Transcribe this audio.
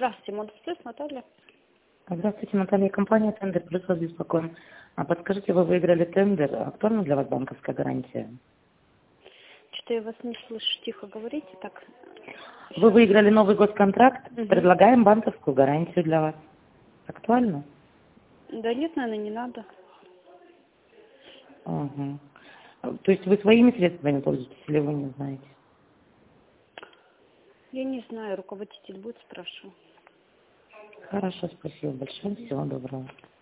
Здравствуйте, Модус Плюс, Наталья. Здравствуйте, Наталья. Компания «Тендер Плюс» вас беспокоим. Подскажите, вы выиграли тендер. Актуальна для вас банковская гарантия? Что-то я вас не слышу. Тихо говорите. Так. Вы выиграли новый госконтракт. Угу. Предлагаем банковскую гарантию для вас. Актуально? Да нет, наверное, не надо. Угу. То есть вы своими средствами пользуетесь или вы не знаете? Я не знаю, руководитель будет, спрашиваю. Хорошо, спасибо большое. Всего доброго.